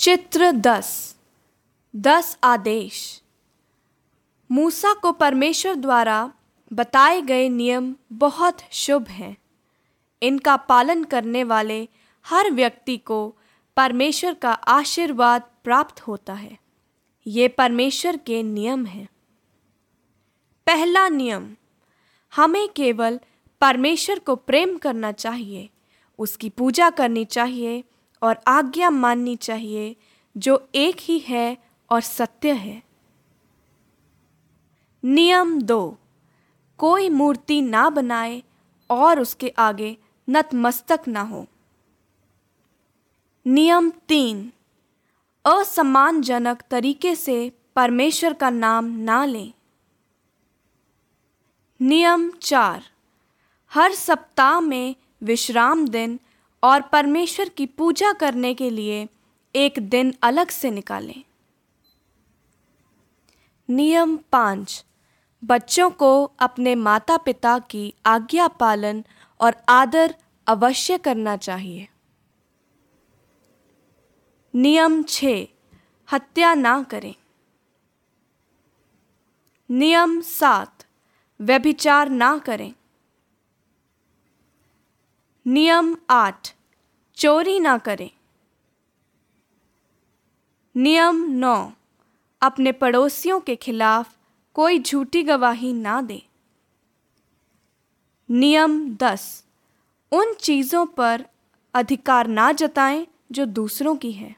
चित्र 10 आदेश। मूसा को परमेश्वर द्वारा बताए गए नियम बहुत शुभ हैं। इनका पालन करने वाले हर व्यक्ति को परमेश्वर का आशीर्वाद प्राप्त होता है। ये परमेश्वर के नियम हैं। पहला नियम, हमें केवल परमेश्वर को प्रेम करना चाहिए, उसकी पूजा करनी चाहिए और आज्ञा माननी चाहिए, जो एक ही है और सत्य है। नियम 2, कोई मूर्ति ना बनाए और उसके आगे नतमस्तक ना हो। नियम 3, असम्मानजनक तरीके से परमेश्वर का नाम ना लें। नियम 4, हर सप्ताह में विश्राम दिन और परमेश्वर की पूजा करने के लिए एक दिन अलग से निकालें। नियम 5, बच्चों को अपने माता पिता की आज्ञा पालन और आदर अवश्य करना चाहिए। नियम 6, हत्या ना करें। नियम 7, व्यभिचार ना करें। नियम 8, चोरी ना करें। नियम 9, अपने पड़ोसियों के खिलाफ कोई झूठी गवाही ना दें। नियम 10, उन चीज़ों पर अधिकार ना जताएं जो दूसरों की है।